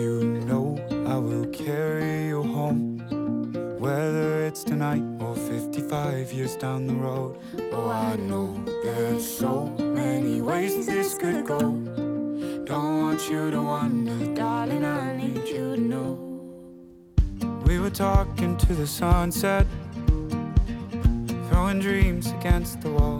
you know I will carry you home, whether it's tonight or 55 years down the road. Oh, I know there's so many ways this could go. Don't want you to wonder, darling, I need you to know. We were talking to the sunset, throwing dreams against the wall.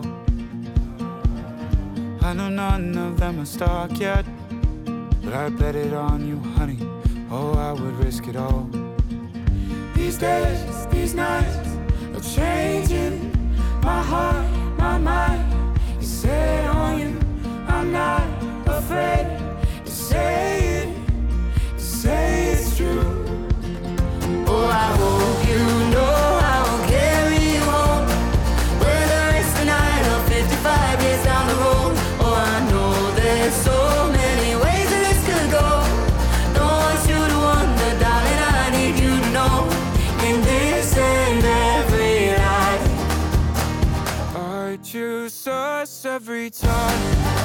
I know none of them are stuck yet, but I bet it on you, honey. Oh, I would risk it all. These days, these nights are changing. My heart, my mind is set on you. I'm not afraid to say it's true. Oh, I hope you know I will carry you home, whether it's tonight or 55 years down the road. Oh, I know there's so many ways that this could go. Don't want you to wonder, darling, I need you to know. In this and every life, I choose us every time.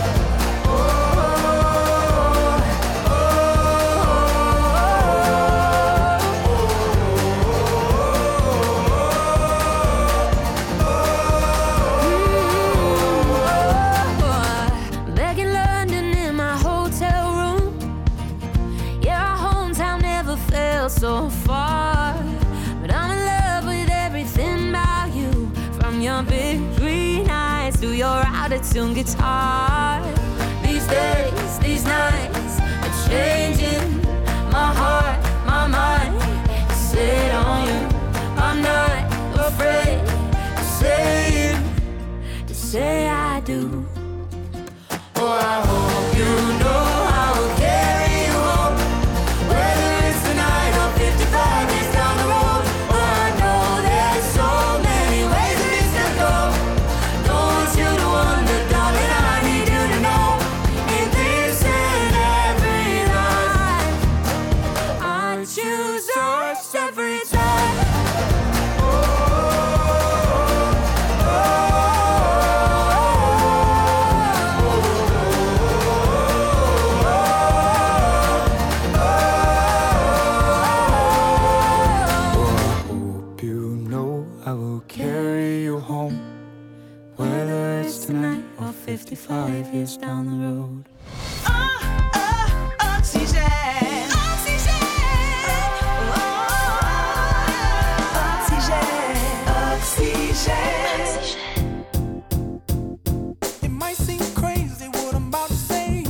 So far, but I'm in love with everything about you, from your big green eyes to your out-of-tune guitar. These days, these nights are changing. My heart, my mind is set on you. I'm not afraid to say I do. Oh, I hope you know I will carry you home, whether it's tonight or 55 years down the road. Oh, I know there's so many ways that this could go. Don't want you to wonder, darling, I need you to know. In this and every life, I choose us every time. I will carry you home, whether it's tonight or 55 years down the road. Oxygen. Oxygen. Oxygen. It might seem crazy what I'm about to say.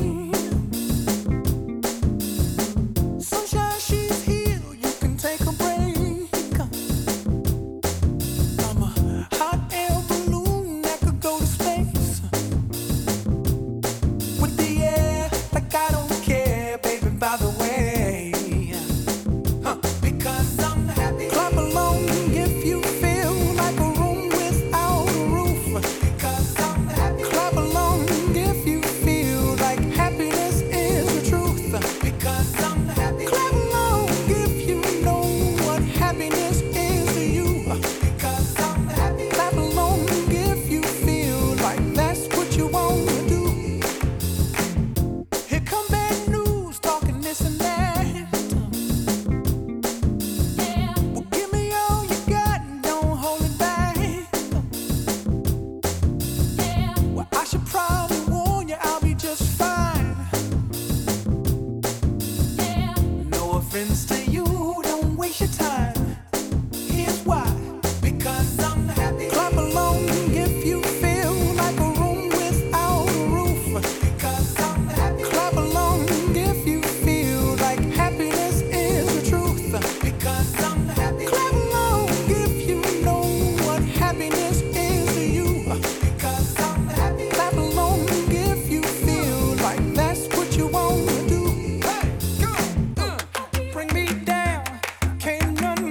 Sunshine, she's here, you can take a break. I'm a hot air balloon that could go to space with the air, like I don't care, baby, by the way. Because I'm happy. Clap along if you feel like a room without a roof. Because I'm happy. Clap along if you feel like happiness is the truth. Because I'm happy. Clap along if you know what happiness is to you. Because I'm happy. Clap along if you feel like that's what you want to do. Here come bad news, talking this and that. Well, give me all you got and don't hold it back. Well, I should probably warn you, I'll be just fine. No offense to you, don't waste your time. Here's why. Because I'm happy. Clap along if you feel like a room without a roof. Because I'm happy. Clap along if you feel like happiness is the truth. Because I'm happy. Clap along if you know what happiness is to you. Because I'm happy. Clap along if you feel like that's what you want to do. Hey, go. Bring me down, can't none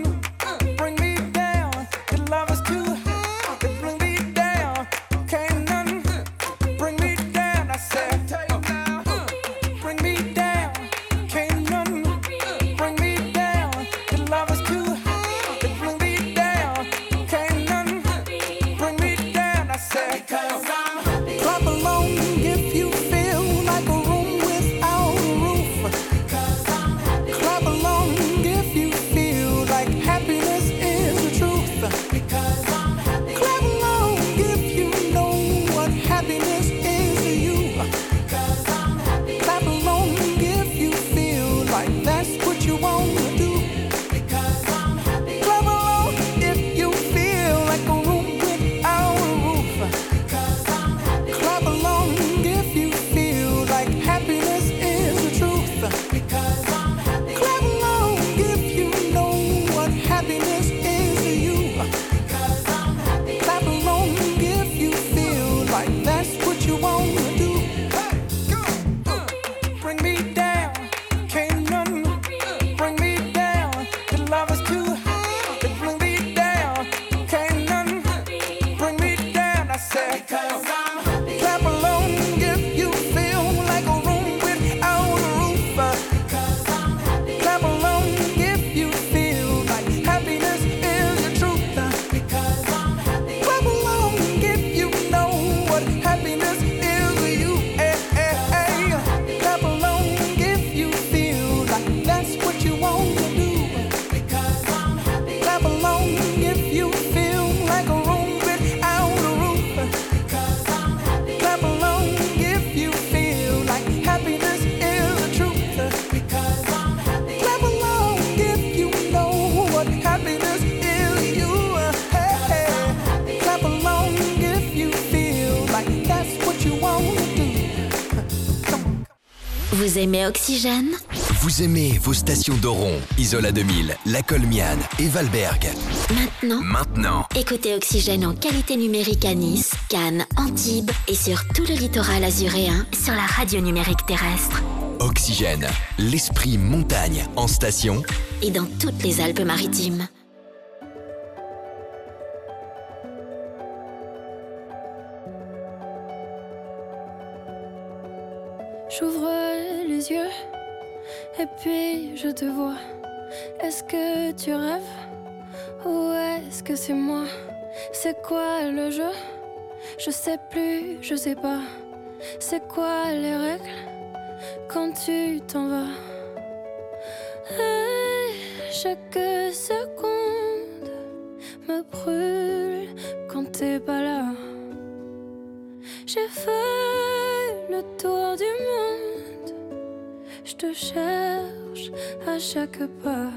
Vous aimez Oxygène? Vous aimez vos stations d'Oron, Isola 2000, La Colmiane et Valberg. Maintenant. Écoutez Oxygène en qualité numérique à Nice, Cannes, Antibes et sur tout le littoral azuréen sur la radio numérique terrestre. Oxygène, l'esprit montagne en station et dans toutes les Alpes-Maritimes. J'ouvre les yeux et puis je te vois. Est-ce que tu rêves ou est-ce que c'est moi? C'est quoi le jeu? Je sais plus, je sais pas. C'est quoi les règles quand tu t'en vas? Et chaque seconde me brûle quand t'es pas là. J'ai fait le tour du monde, je te cherche à chaque pas.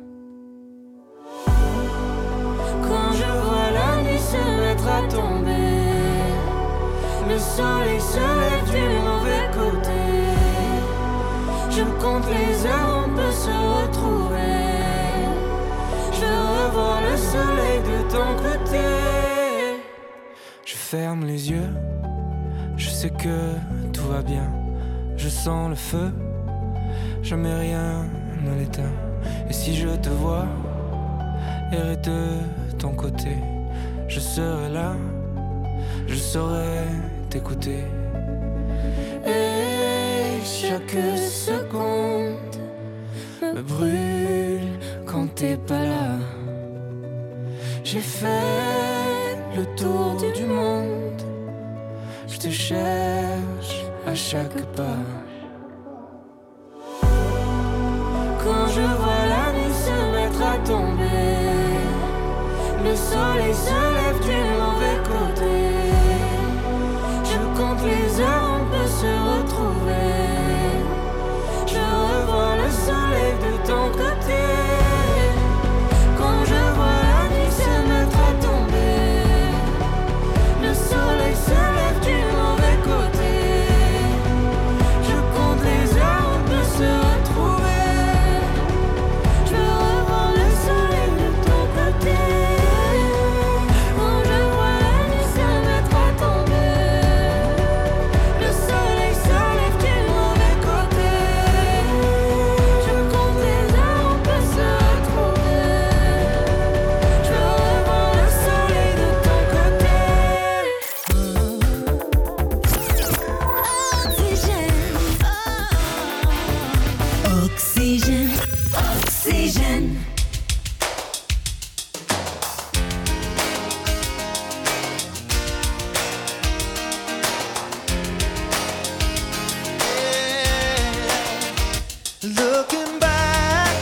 Quand je vois la nuit se mettre à tomber, le soleil se lève du mauvais côté. Je compte les heures, on peut se retrouver. Je revois le soleil de ton côté. Je ferme les yeux, je sais que tout va bien. Je sens le feu, jamais rien ne l'éteint. Et si je te vois errer de ton côté, je serai là, je saurai t'écouter. Et chaque seconde me brûle quand t'es pas là. J'ai fait le tour du monde, je te cherche à chaque pas. Quand je vois la nuit se mettre à tomber, le soleil se lève du mauvais côté. Je compte les heures, on peut se retrouver. Je revois le soleil de ton côté. Quand je vois la nuit se mettre à tomber, le soleil se lève du mauvais côté. Je compte les heures, on peut se retrouver. Je revois le soleil de ton côté. Quand je vois la nuit se mettre à tomber, le soleil se lève du mauvais côté. Je compte les heures, on peut se retrouver. Je revois le soleil de ton côté. Oxygène, Oxygène. Looking back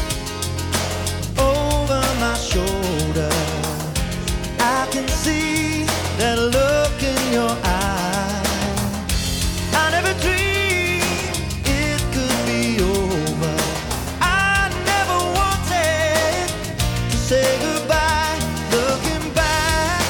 over my shoulder, I can see that look in your eye. I never dreamed it could be over. I never wanted to say goodbye. Looking back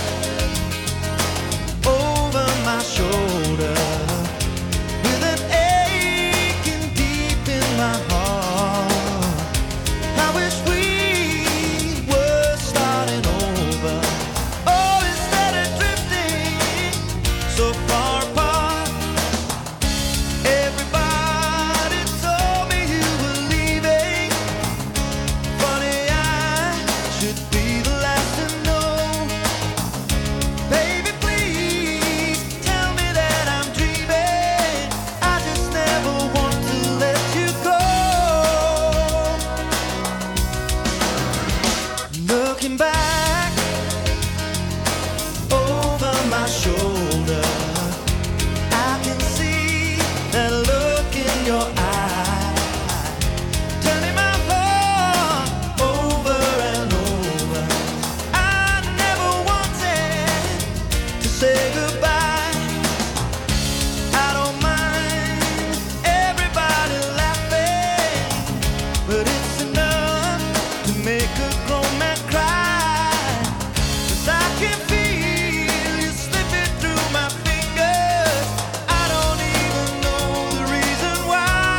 over my shoulder, with an aching deep in my heart. I wish we were starting over. Oh, instead of drifting so far apart. Everybody told me you were leaving. Funny, I should be the last to know. Baby, please tell me that I'm dreaming. I just never want to let you go. Looking back over my shoulder, I can see that look in your eye, turning my heart over and over. I never wanted to say goodbye. I don't mind everybody laughing, but it's enough to make a grown man cry. 'Cause I can feel you slipping through my fingers. I don't even know the reason why.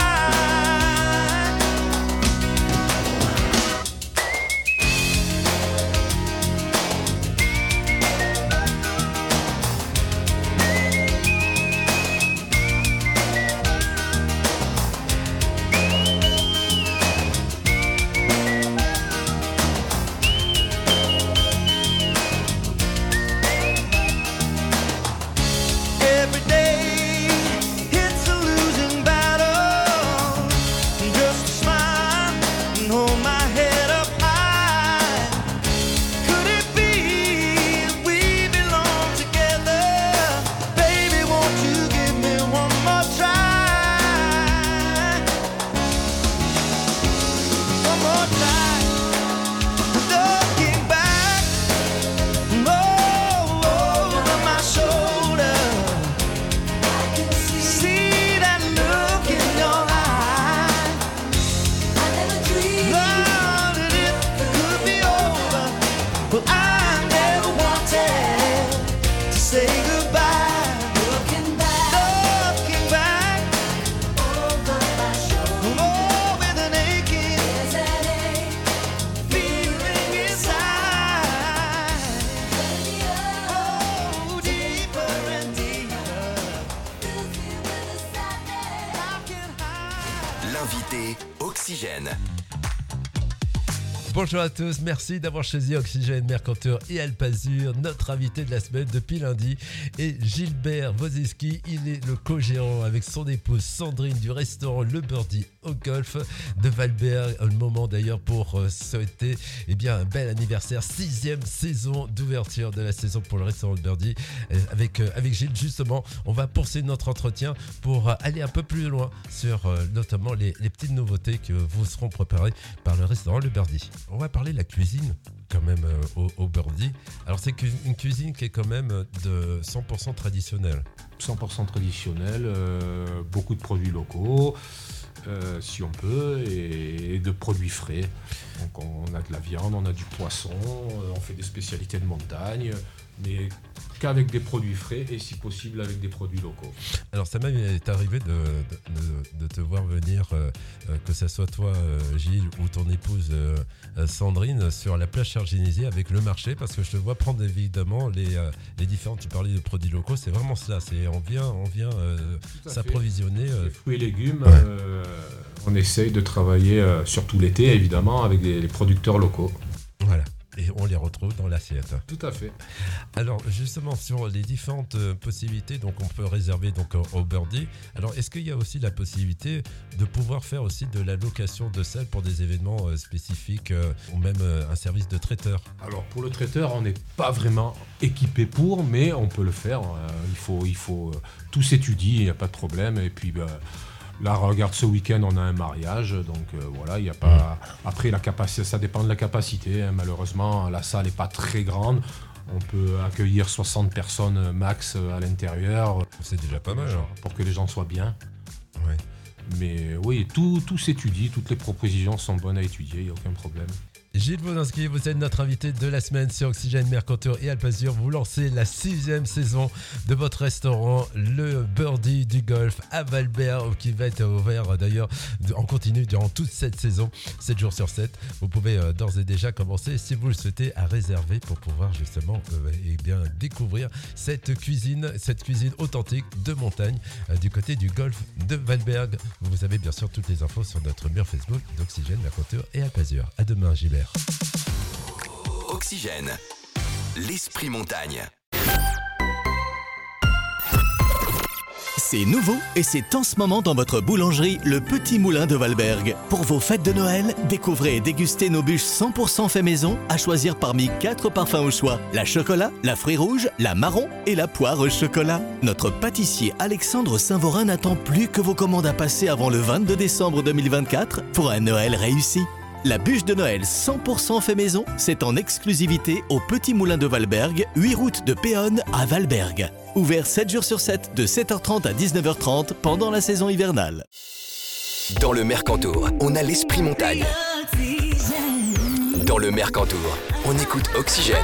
one more time. Looking back, over my shoulder, I can see that look in your eye. I never dreamed that it could be over. Well, I never wanted to say goodbye. Looking back, over my shoulder, oh, with an aching, feeling inside. Oh, deeper and deeper, how can I? L'invité Oxygène. Bonjour à tous, merci d'avoir choisi Oxygène, Mercantour et Alpazur. Notre invité de la semaine depuis lundi est Gilbert Woziski. Il est le co-gérant avec son épouse Sandrine du restaurant Le Birdie au Golf de Valberg. Le moment d'ailleurs pour souhaiter un bel anniversaire, 6e saison d'ouverture de la saison pour le restaurant Le Birdie. Avec Gilles, justement, on va poursuivre notre entretien pour aller un peu plus loin sur notamment les petites nouveautés que vous seront préparées par le restaurant Le Birdie. On va parler de la cuisine quand même au Birdie. Alors c'est une cuisine qui est quand même de 100% traditionnelle. 100% traditionnel, beaucoup de produits locaux, si on peut, et de produits frais. Donc on a de la viande, on a du poisson, on fait des spécialités de montagne, mais qu'avec des produits frais et si possible avec des produits locaux. Alors ça m'est arrivé de te voir venir, que ce soit toi Gilles ou ton épouse Sandrine, sur la plage Cergynésie avec le marché, parce que je te vois prendre évidemment les différents, tu parlais de produits locaux, c'est vraiment cela, on vient s'approvisionner. Les fruits et légumes, ouais. On essaye de travailler surtout l'été évidemment avec les producteurs locaux. Voilà. Et on les retrouve dans l'assiette. Tout à fait. Alors justement sur les différentes possibilités, donc on peut réserver donc au Birdie. Alors est-ce qu'il y a aussi la possibilité de pouvoir faire aussi de la location de salles pour des événements spécifiques ou même un service de traiteur? Alors pour le traiteur, on n'est pas vraiment équipé pour, mais on peut le faire. Il faut tout s'étudie, il n'y a pas de problème. Et puis là, regarde, ce week-end, on a un mariage, donc voilà, il n'y a pas... Après, la capacité, ça dépend de la capacité, hein. Malheureusement, la salle n'est pas très grande. On peut accueillir 60 personnes max à l'intérieur. C'est déjà pas mal. Alors. Pour que les gens soient bien. Ouais. Mais oui, tout s'étudie, toutes les propositions sont bonnes à étudier, il n'y a aucun problème. Gilles Woziski, vous êtes notre invité de la semaine sur Oxygène, Mercantour et Alpazur. Vous lancez la 6e saison de votre restaurant, le Birdie du Golf à Valberg, qui va être ouvert d'ailleurs en continu durant toute cette saison, 7 jours sur 7. Vous pouvez d'ores et déjà commencer, si vous le souhaitez, à réserver pour pouvoir justement découvrir cette cuisine authentique de montagne du côté du Golfe de Valberg. Vous avez bien sûr toutes les infos sur notre mur Facebook d'Oxygène, Mercantour et Alpazur. À demain, Gilbert. Oxygène, l'esprit montagne. C'est nouveau et c'est en ce moment dans votre boulangerie Le Petit Moulin de Valberg. Pour vos fêtes de Noël, découvrez et dégustez nos bûches 100% fait maison à choisir parmi 4 parfums au choix. La chocolat, la fruit rouge, la marron et la poire au chocolat. Notre pâtissier Alexandre Saint-Vorin n'attend plus que vos commandes à passer avant le 22 décembre 2024 pour un Noël réussi. La bûche de Noël 100% fait maison, c'est en exclusivité au Petit Moulin de Valberg, 8 route de Péonne à Valberg. Ouvert 7 jours sur 7 de 7h30 à 19h30 pendant la saison hivernale. Dans le Mercantour, on a l'esprit montagne. Dans le Mercantour, on écoute Oxygène.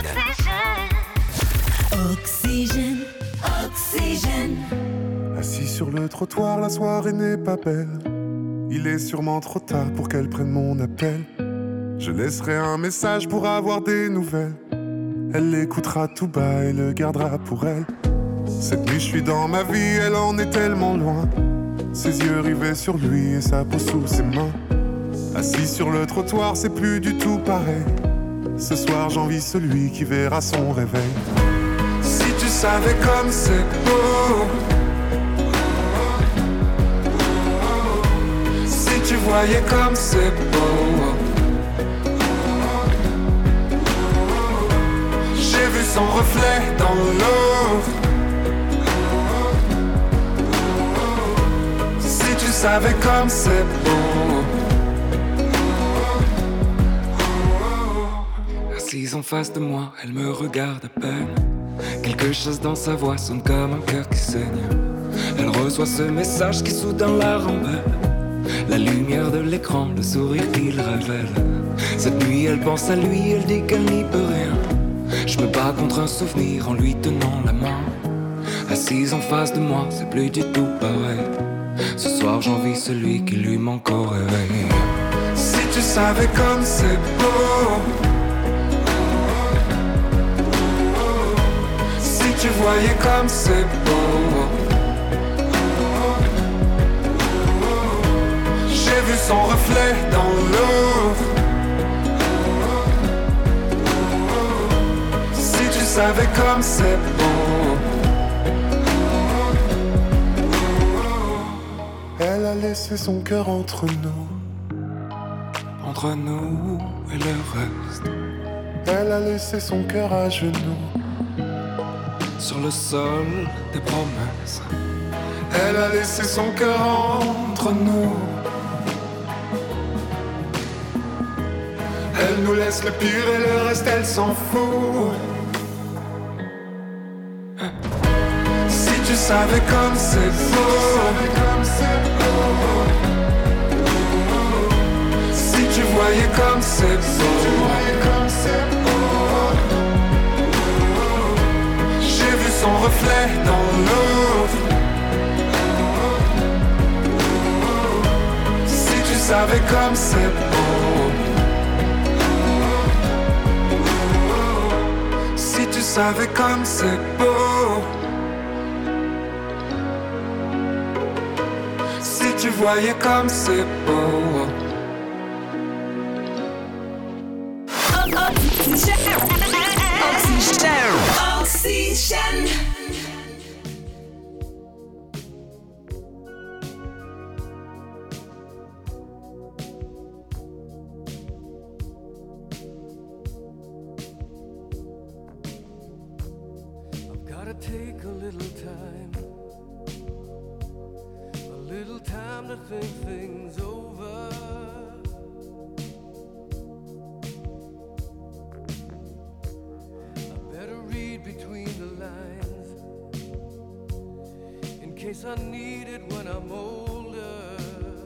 Oxygène, oxygène. Assis sur le trottoir, la soirée n'est pas belle. Il est sûrement trop tard pour qu'elle prenne mon appel. Je laisserai un message pour avoir des nouvelles. Elle l'écoutera tout bas et le gardera pour elle. Cette nuit je suis dans ma vie, elle en est tellement loin. Ses yeux rivés sur lui et sa peau sous ses mains. Assis sur le trottoir, c'est plus du tout pareil. Ce soir j'envie celui qui verra son réveil. Si tu savais comme c'est beau, tu voyais comme c'est beau. J'ai vu son reflet dans l'eau. Si tu savais comme c'est beau. en face de moi, elle me regarde à peine. Quelque chose dans sa voix sonne comme un cœur qui saigne. Elle reçoit ce message qui soudain la rend belle. La lumière de l'écran, le sourire qu'il révèle. Cette nuit elle pense à lui, elle dit qu'elle n'y peut rien. Je me bats contre un souvenir en lui tenant la main. Assise en face de moi, c'est plus du tout pareil. Ce soir j'envie celui qui lui manque au réveil. Si tu savais comme c'est beau, si tu voyais comme c'est beau. J'ai vu son reflet dans l'eau. Si tu savais comme c'est beau. Elle a laissé son cœur entre nous Et le reste. Elle a laissé son cœur à genoux sur le sol des promesses. Elle a laissé son cœur entre nous. Elle nous laisse le pire et le reste elle s'en fout. Si tu savais comme c'est beau. Si tu voyais comme c'est beau. J'ai vu son reflet dans l'eau. Si tu savais comme c'est beau. Si tu savais comme c'est beau. Si tu voyais comme c'est beau. Oxygène. I've gotta take a little time to think things over. Between the lines, in case I need it when I'm older.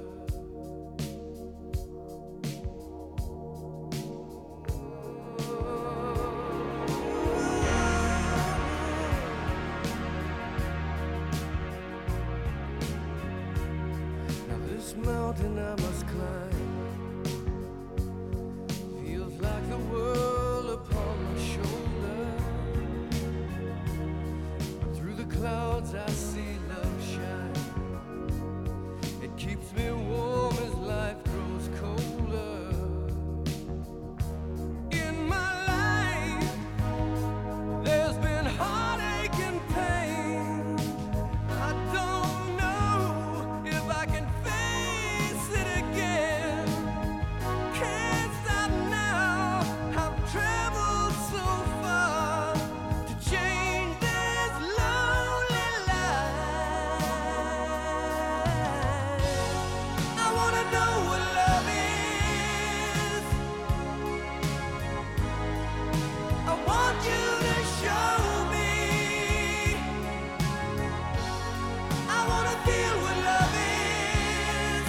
Now this mountain I must climb feels like the world upon my shoulder. Clouds I see love shine. It keeps me warm as life grows colder. In my life there's been heartache and pain. I don't know if I can face it again. Can't stop now. I've traveled so far to change this love. I wanna know what love is. I want you to show me. I wanna feel what love is.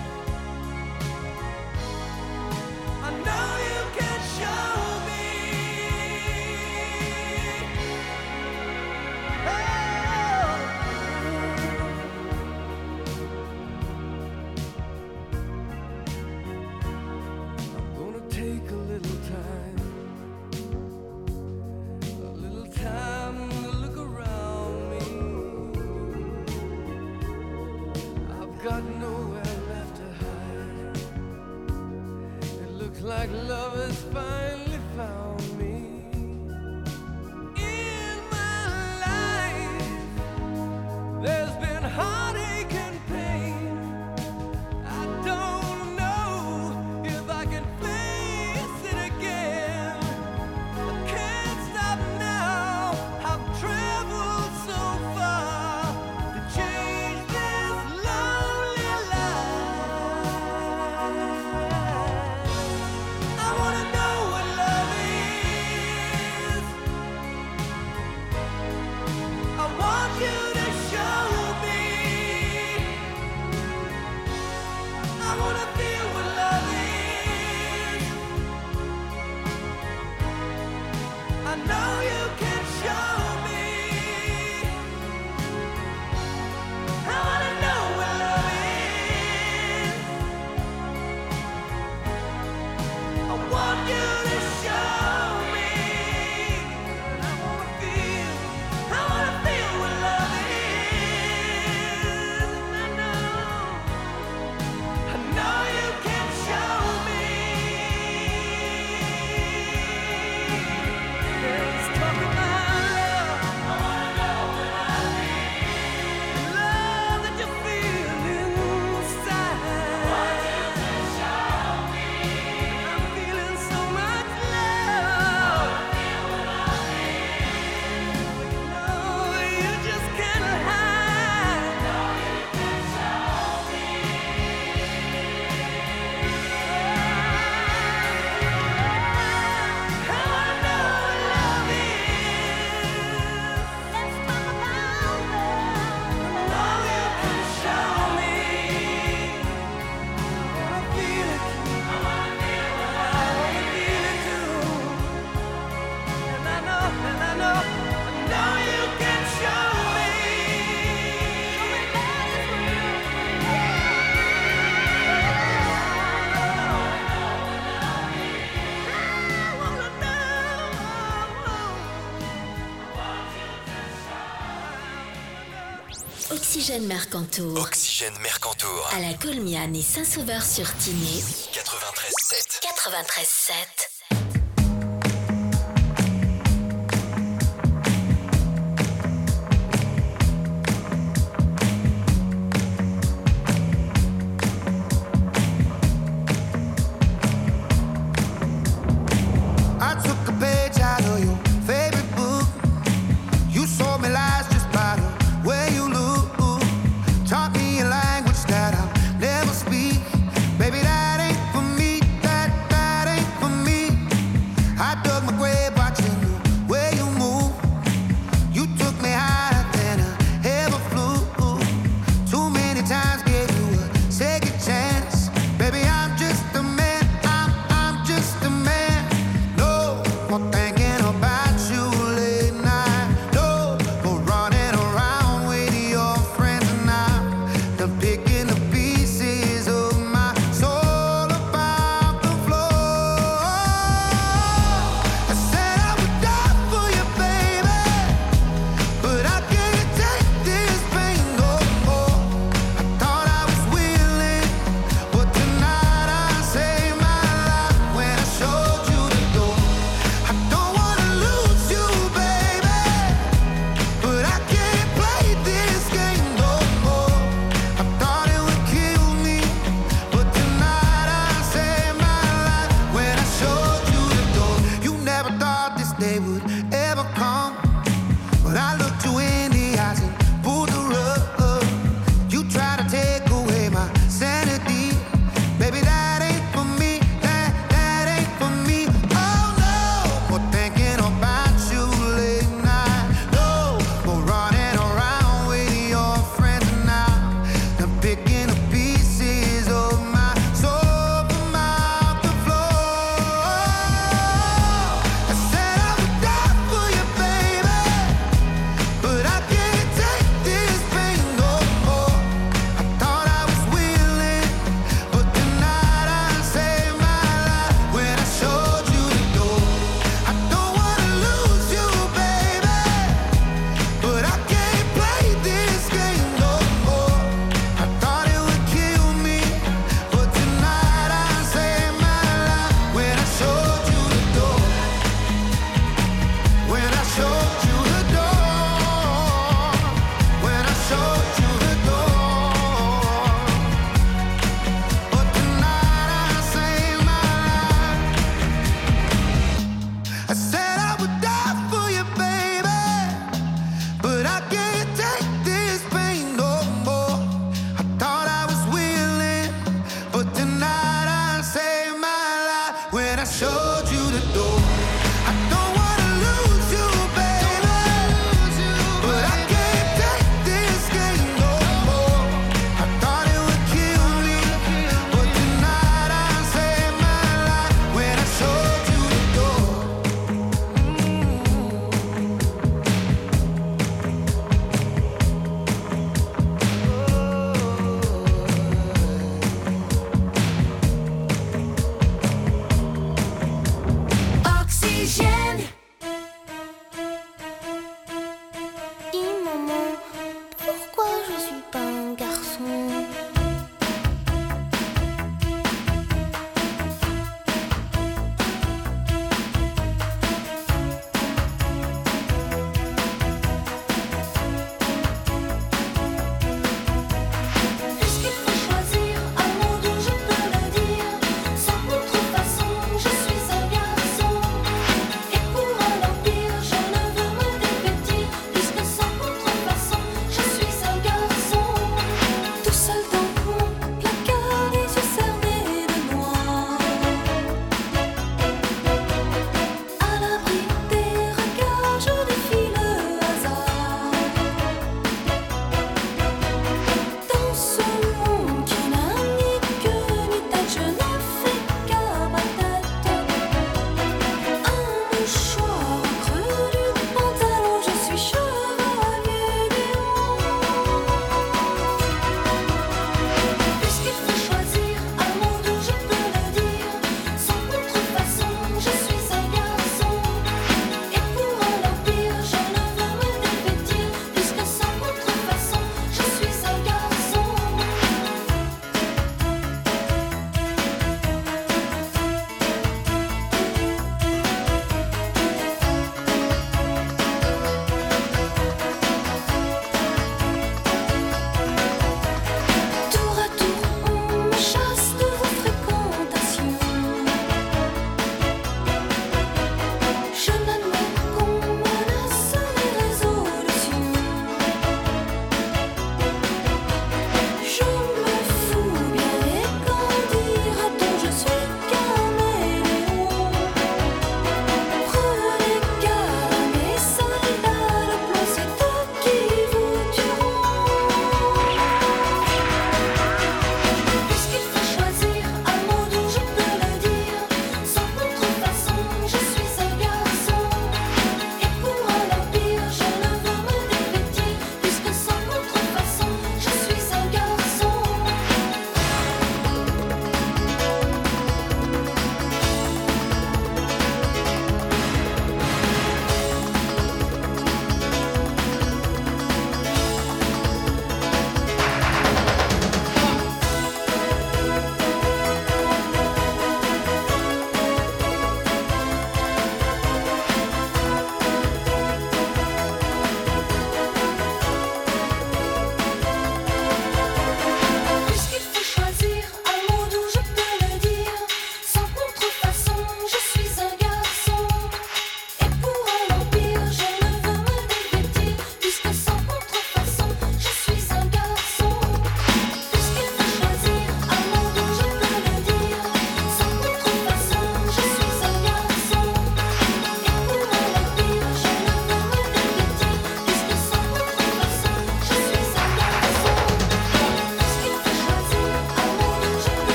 I know you can show me. Take a little time to look around me. I've got nowhere left to hide. It looks like love has finally found me. In my life, there's been heartache and pain. I don't know if I can face it again. I can't stop now. I've traveled so far to change this lonely life. I wanna know what love is. Oxygène Mercantour. Oxygène Mercantour. À la Colmiane et Saint-Sauveur-sur-Tinée. 93.7. 93.7.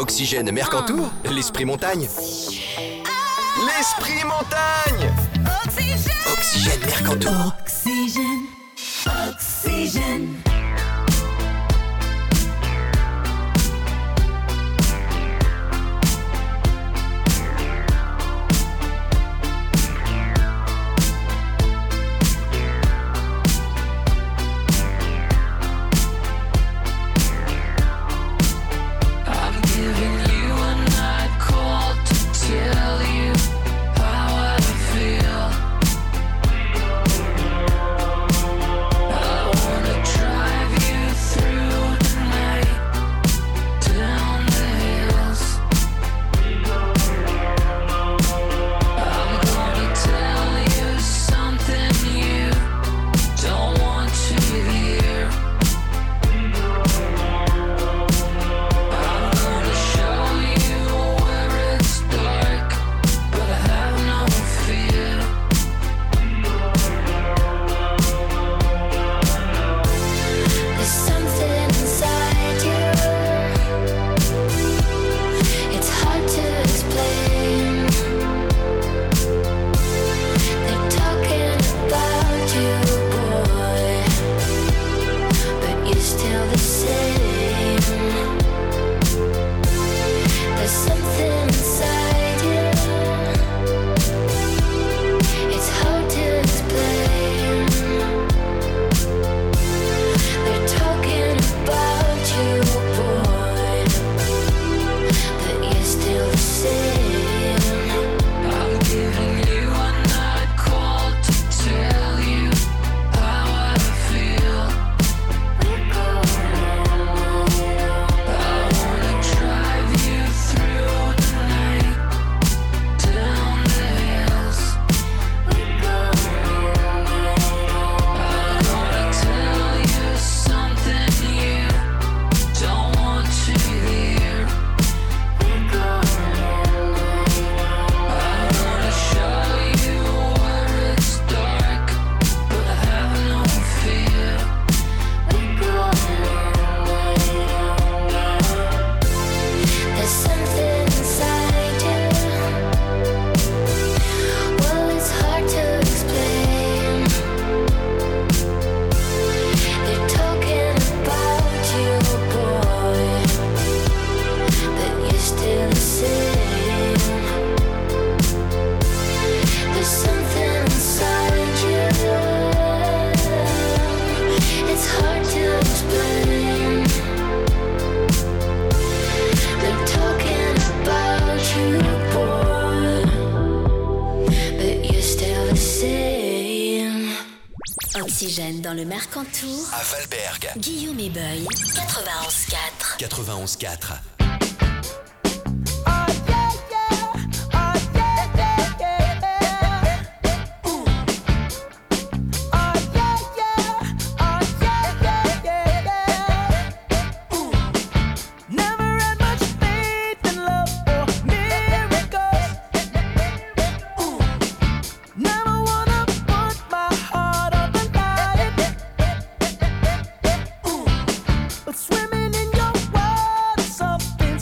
Oxygène Mercantour, l'esprit montagne. L'esprit montagne. Oxygène Mercantour. Oxygène, oxygène. Oxygène dans le Mercantour. À Valberg. Guillaume et Boy, 91.4. 91.4. Swimming in your world, something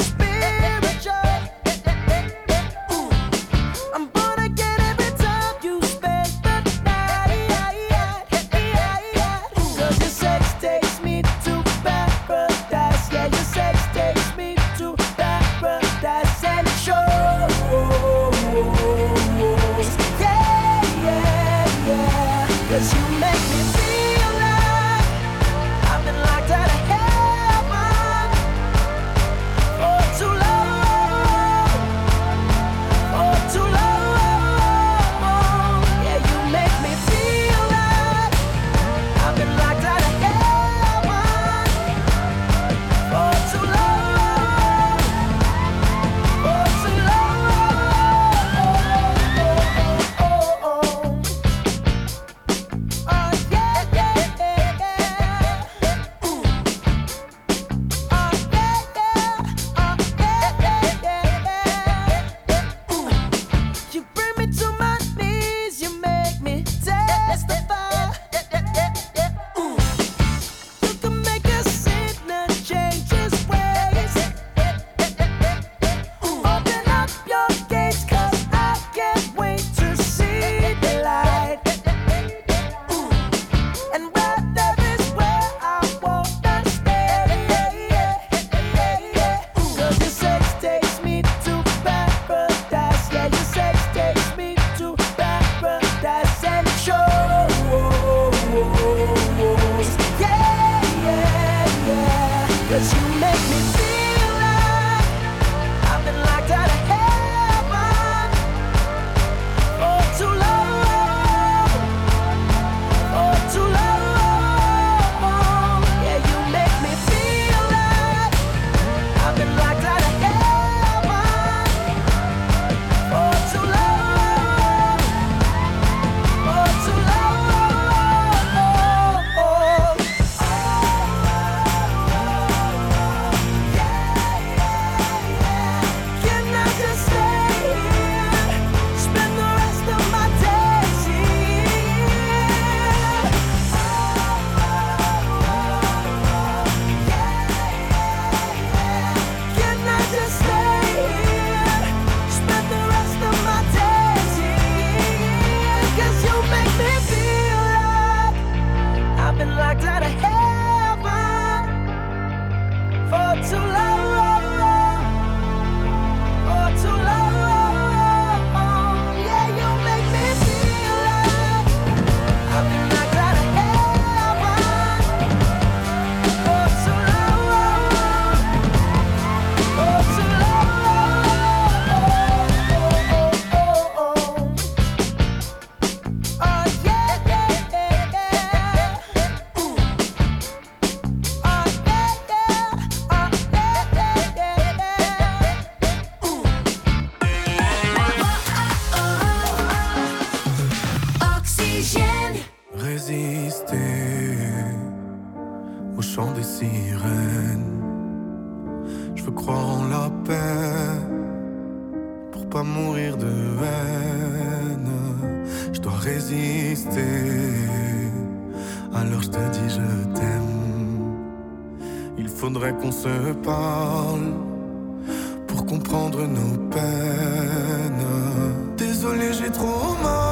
résister. Alors je te dis je t'aime. Il faudrait qu'on se parle pour comprendre nos peines. Désolé, j'ai trop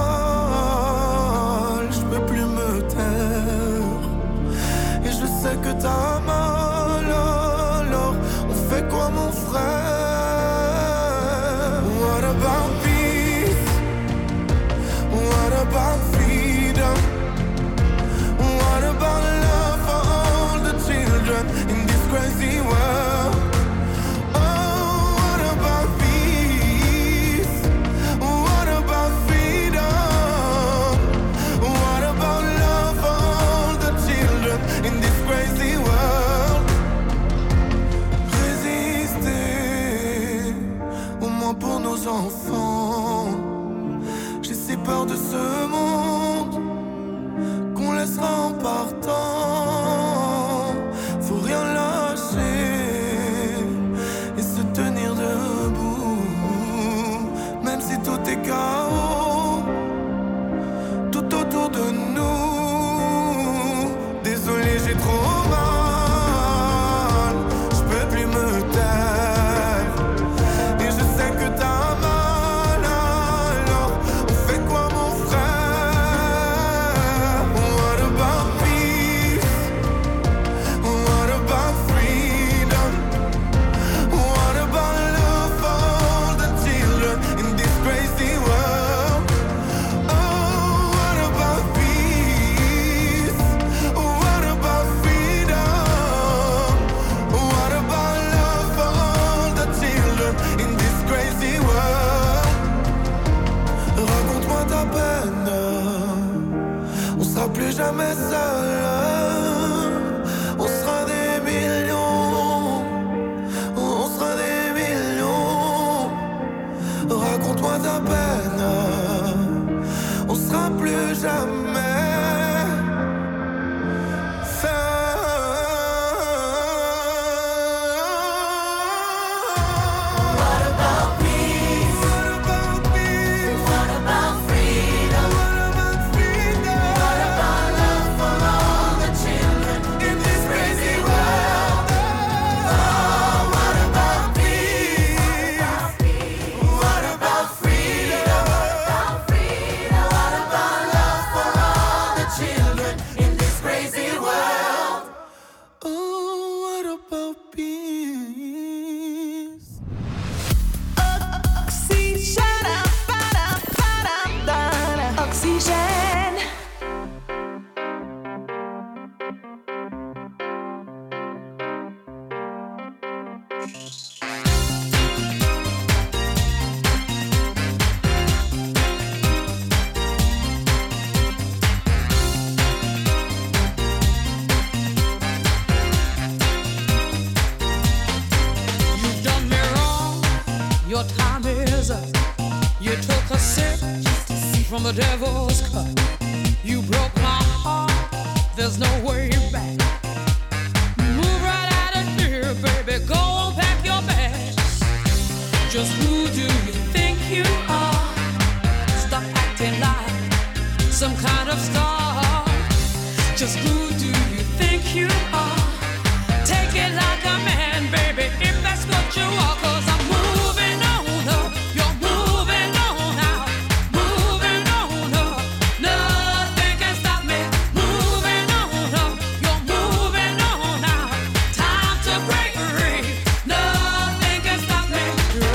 mal, je peux plus me taire. Et je sais que t'as mal, alors on fait quoi mon frère? What about peace? What about freedom? What about love for all the children in this crazy world? Oh, what about peace? What about freedom? What about love for all the children in this crazy world? Résister, au moins pour nos enfants. J'ai si peur de ce monde qu'on laissera en partant. Faut rien lâcher et se tenir debout, même si tout est chaos tout autour de nous. Désolé, j'ai trop mal, je peux plus me taire. Et je sais que t'as mal, alors on fait quoi mon frère? What about peace? What about freedom? What about love for all the children in this crazy world? Oh, what about peace? What about freedom? What about love for all the children in this crazy world? Raconte-moi ta peine, on sera plus jamais seul. On sera des millions, on sera des millions. Raconte-moi ta peine, on sera plus jamais seul. What about peace? What about peace? What about freedom? What about freedom? What about love for all the children in this crazy world? Oh, what about peace? What about freedom? What about love for all the children in this crazy world? Oh, what about peace? Oxygène. You've done me wrong, your time is up. You took a sip from the devil's cup. You broke my heart, there's no way back. Move right out of here, baby, go and pack your bags. Just who do you think you are? Stop acting like some kind of star. Just who do you think you are? Take it like a man, baby, if that's what you are. 'Cause I'm moving on up, you're moving on out, moving on up. Nothing can stop me. Moving on up, you're moving on out. Time to break free. Nothing can stop me.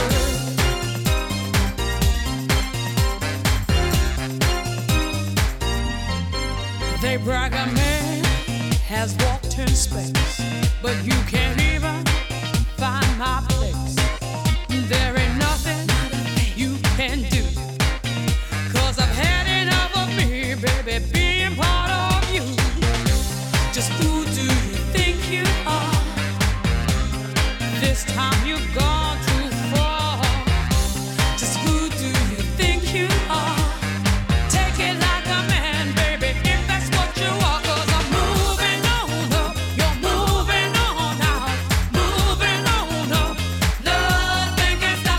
They brag a man has walked in space, but you can't even find my place. There ain't nothing you can do, 'cause I've had enough of me, baby, being part of you. Just who do you think you are? This time you've gone too far. Just who do you think you are? Take it like a man, baby, if that's what you are. 'Cause I'm moving on up, you're moving on out, moving on up. Nothing can stop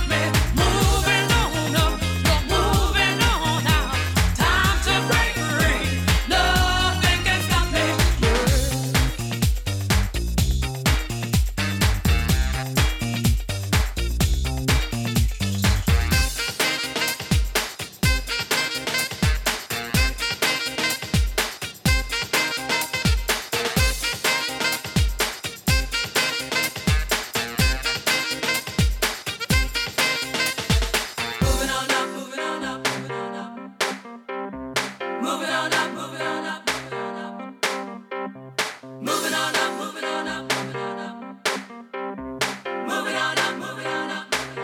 moving on up, moving on up, moving on up, moving on up, moving on up, moving on up.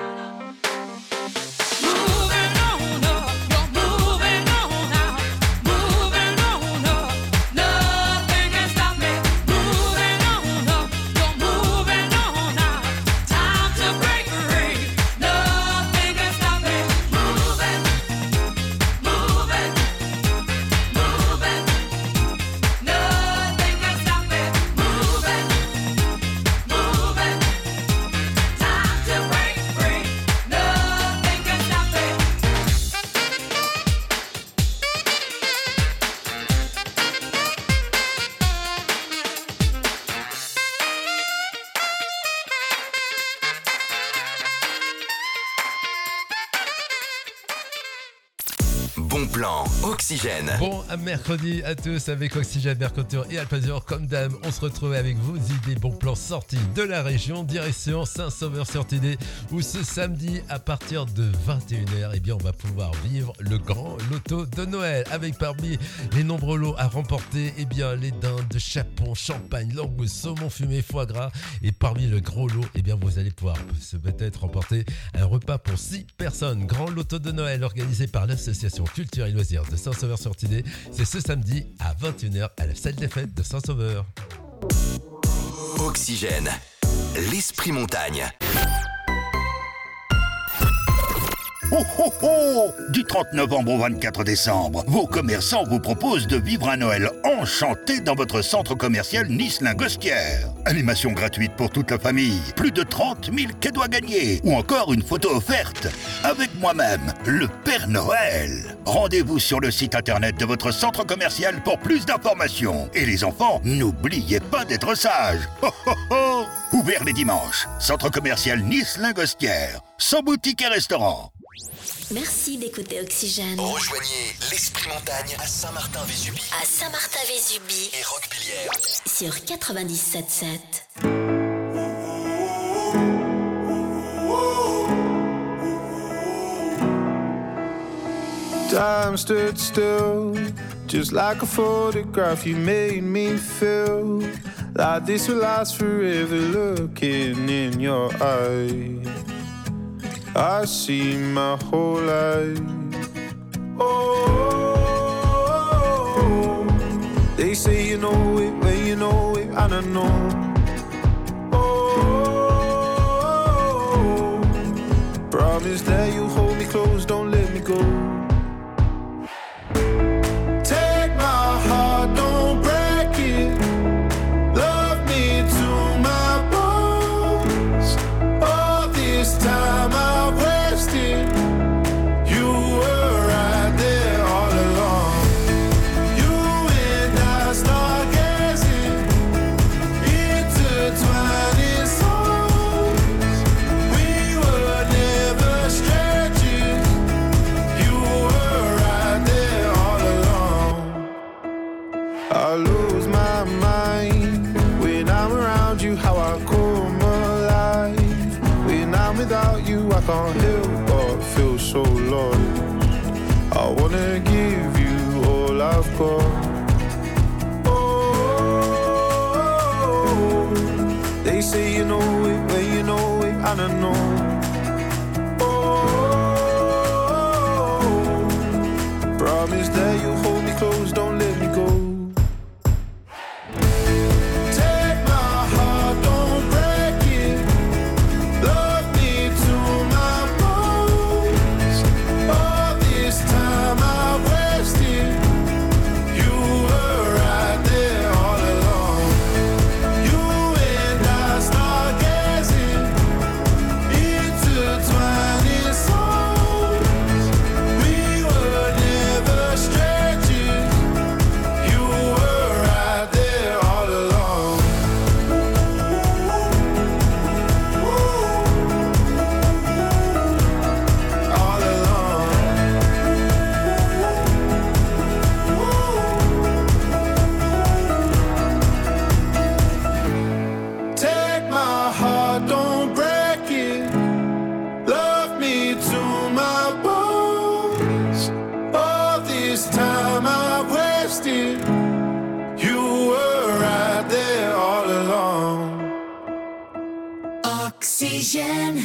Bon plan, Oxygène. Bon mercredi à tous avec Oxygène, Mercantour et Alpazur. Comme d'hab, on se retrouve avec vos idées, bons plans sortis de la région, direction Saint-Sauveur-sur-Thénée, où ce samedi à partir de 21h, eh bien, on va pouvoir vivre le grand loto de Noël avec parmi les nombreux lots à remporter, eh bien, les dindes de chapon, champagne, langouste, saumon fumé, foie gras. Et parmi le gros lot, eh bien, vous allez pouvoir peut-être remporter un repas pour 6 personnes. Grand loto de Noël organisé par l'association Culture et Loisirs de Saint-Sauveur-sur-Thénée. C'est ce samedi à 21h à la salle des fêtes de Saint-Sauveur. Oxygène, l'esprit montagne. Oh oh oh! Du 30 novembre au 24 décembre, vos commerçants vous proposent de vivre un Noël enchanté dans votre centre commercial Nice-Lingostière. Animation gratuite pour toute la famille, plus de 30 000 cadeaux à gagner, ou encore une photo offerte avec moi-même, le Père Noël. Rendez-vous sur le site internet de votre centre commercial pour plus d'informations. Et les enfants, n'oubliez pas d'être sages. Oh oh oh! Ouvert les dimanches, centre commercial Nice-Lingostière, sans boutique et restaurant. Merci d'écouter Oxygène. Rejoignez l'esprit montagne à Saint-Martin-Vésubie. À Saint-Martin-Vésubie. Et Roquebillière. Sur 97.7. Time stood still, just like a photograph. You made me feel like this will last forever. Looking in your eyes, I see my whole life. Oh, they say you know it when you know it, and I know. Oh, promise that you hold me close, don't let me go. Take my heart, don't break it. Love me to my bones. All this time I've wasted. You were right there all along. You and I start gazing, intertwining souls. We were never strangers. You were right there all along. I lose my mind when I'm around you, how I come alive. When I'm without you, I can't help but feel so lost. I wanna give you all I've got. Oh, they say you know it when you know it, and I know. Oh, promise that you'll hold me close, don't let me go. Take my heart, don't break it. Love me to my bones. All this time I've wasted. You were right there all along. You and I start gazing, intertwining souls. We were never strangers. You were right there all along. All along. Take my heart, don't break it. Love me to my bones. All this time I've Oxygène.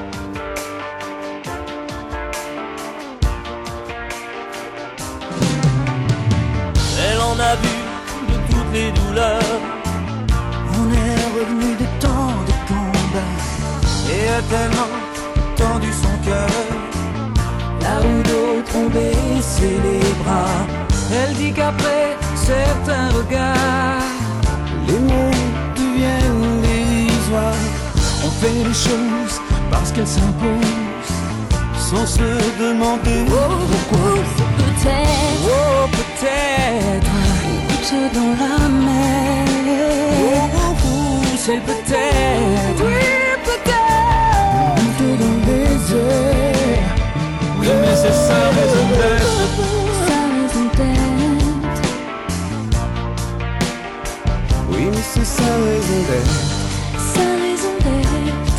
Elle en a vu de toutes les douleurs. On est revenu de tant de combats et a tellement tendu son cœur. Là où d'autres ont baissé les bras, elle dit qu'après certains regards, les mots deviennent dérisoires. On fait les choses parce qu'elles s'imposent, sans se demander pourquoi. Peut-être, oh peut-être, goutte dans la mer. C'est peut-être, Oui, peut-être, goutte dans le désert. Oui, mais c'est sa raison d'être. sa raison d'être. Oui, mais c'est sa raison d'être. Sa raison d'être.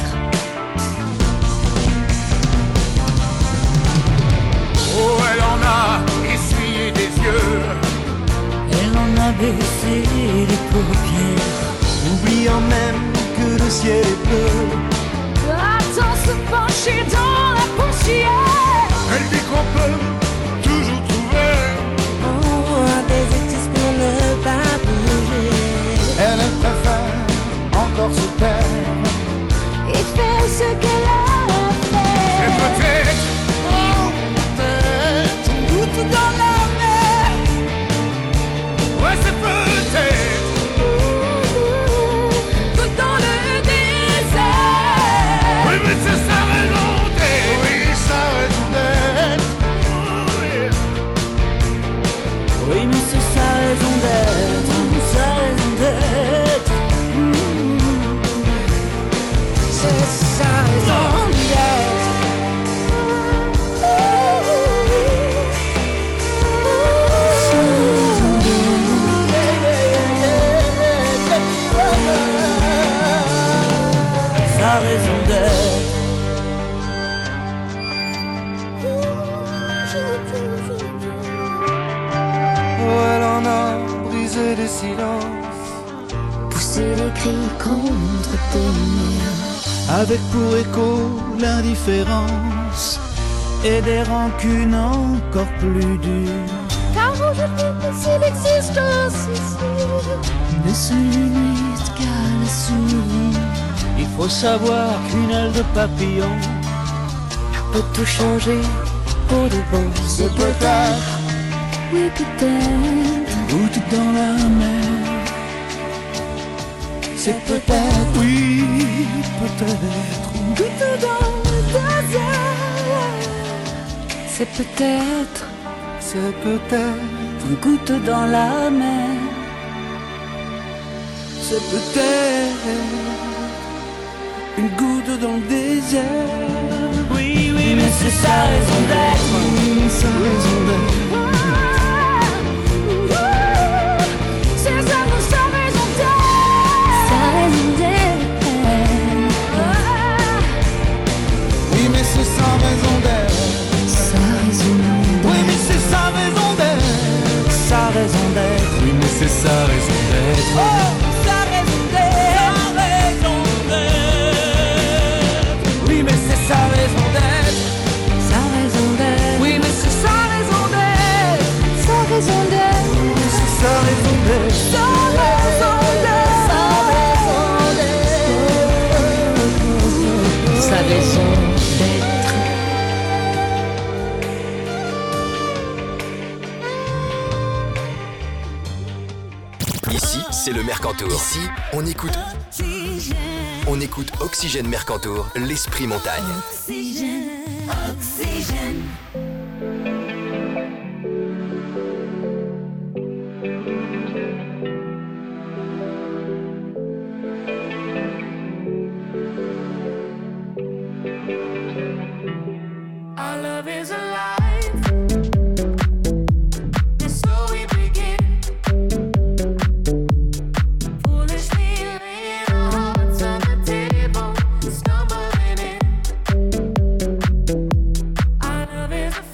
Oh, elle en a essuyé des yeux. Elle en a baissé les paupières, oubliant même que le ciel est bleu. Attends se pencher dans la poussière. Elle dit qu'on peut toujours trouver Des excuses pour ne pas bouger. Elle préfère encore se taire Et faire ce qu'elle a à faire. et peut-être, oh peut-être, une goutte dans la mer. Ouais, c'est peut-être Tout dans le désert. oui, mais c'est sa raison d'être. Oui, sa raison d'être. Oui, mais c'est sa raison d'être. Sa raison d'être. C'est sa raison d'être. Sa raison d'être. Oh, elle en a brisé les silences, Pousser les cris contre tes murs. avec pour écho l'indifférence et des rancunes encore plus dures. Car aujourd'hui, c'est l'existence ici. Ne se limite qu'à la souris. Il faut savoir qu'une aile de papillon Peut tout changer pour de bon. c'est peut-être Oui, peut-être. goutte dans la mer. C'est peut-être, oui, peut-être Goutte dans le désert. C'est peut-être c'est peut-être, une goutte dans la mer. c'est peut-être une goutte dans le désert. Oui, oui, mais c'est sa raison d'être. Sa raison d'être. C'est ça, sa raison d'être. Sa raison d'être. Oui, mais c'est sa raison d'être. Sa raison d'être. Oui, mais c'est sa raison d'être. Sa raison d'être. Oui, mais c'est sa raison d'être. Oh, sa raison d'être. Sa raison d'être. Oui, mais c'est sa raison d'être. Sa raison d'être. Oui, mais c'est sa raison d'être. Sa raison d'être. Oui, mais c'est sa raison d'être. Sa raison d'être. Sa raison d'être. Ici, c'est le Mercantour. Ici, on écoute Oxygène Mercantour, l'esprit montagne. Oxygène, oxygène. Our love is alive. And so we begin. Foolishly laying our hearts on the table, stumbling in. Our love is a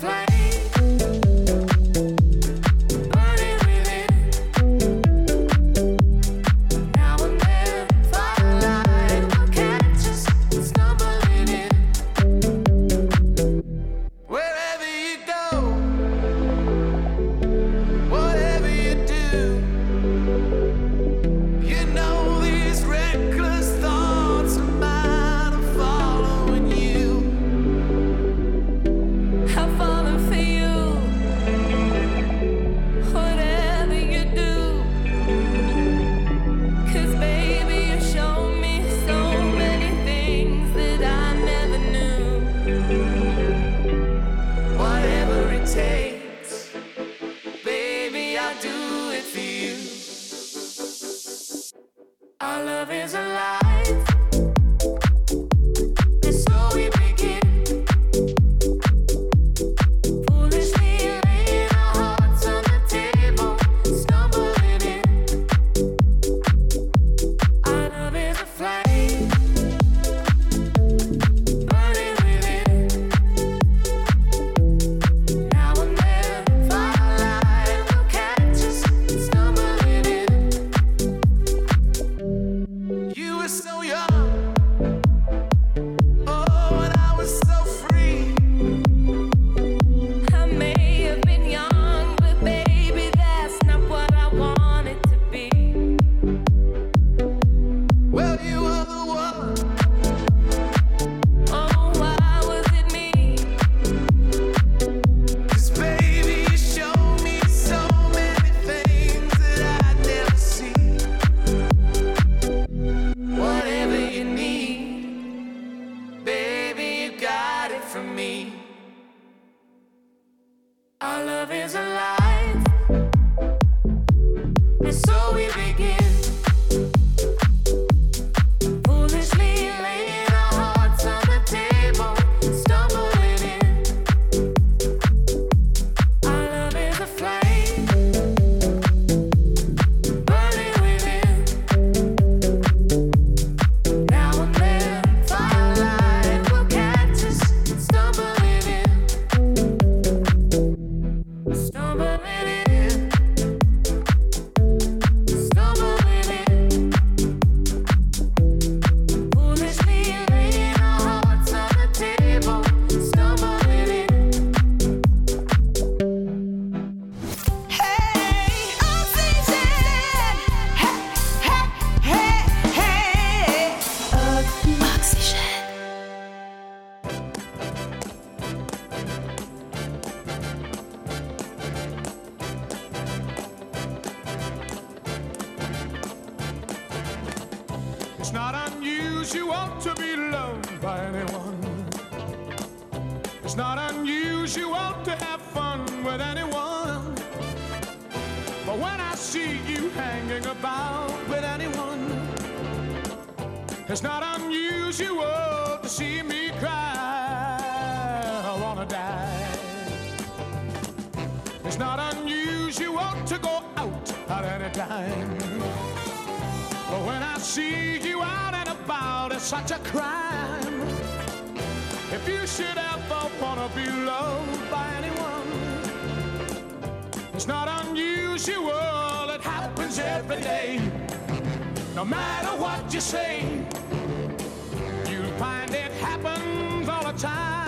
is alive. And so we begin. Foolishly laying our hearts on the table, stumbling in. Our love is a flame, burning within. Now and then, firelight will catch us, stumbling in. You were so young, oh, and I was so free. I may have been young, but baby, that's not what I wanted to be. Well, you were the one. Oh, why was it me? 'Cause baby, you showed me so many things that I'd never see. Whatever you need, baby, you got it from me. Our love is alive, and so we begin. Foolishly laying our hearts on the table, stumbling in. Our love is a flame, burning within. Now and then, firelight will catch us, stumbling in. Stumbling in. Stumbling in. Foolishly laying our hearts on the table, stumbling in. Hey, oxygen. Hey, hey, hey, hey. Oxygen. It's not unusual to be loved by anyone. It's not unusual to have fun with anyone. But when I see you hanging about with anyone, it's not unusual to see me cry. I wanna die. It's not unusual to go out at any time. But when I see you out and about, it's such a crime. If you should ever wanna be loved by anyone, it's not unusual, it happens every day. No matter what you say, you'll find it happens all the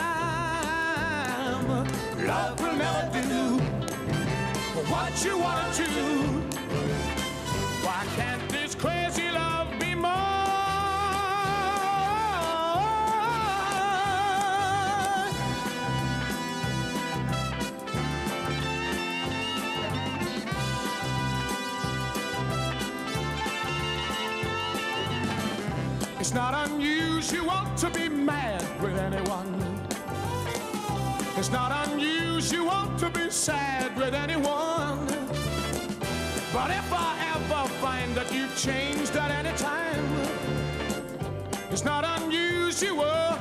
time. Love will never do what you wanna do. Why can't this crazy love be more? It's not unusual to be mad with anyone. It's not unusual to be sad with anyone. But if I ever find that you've changed at any time, it's not unusual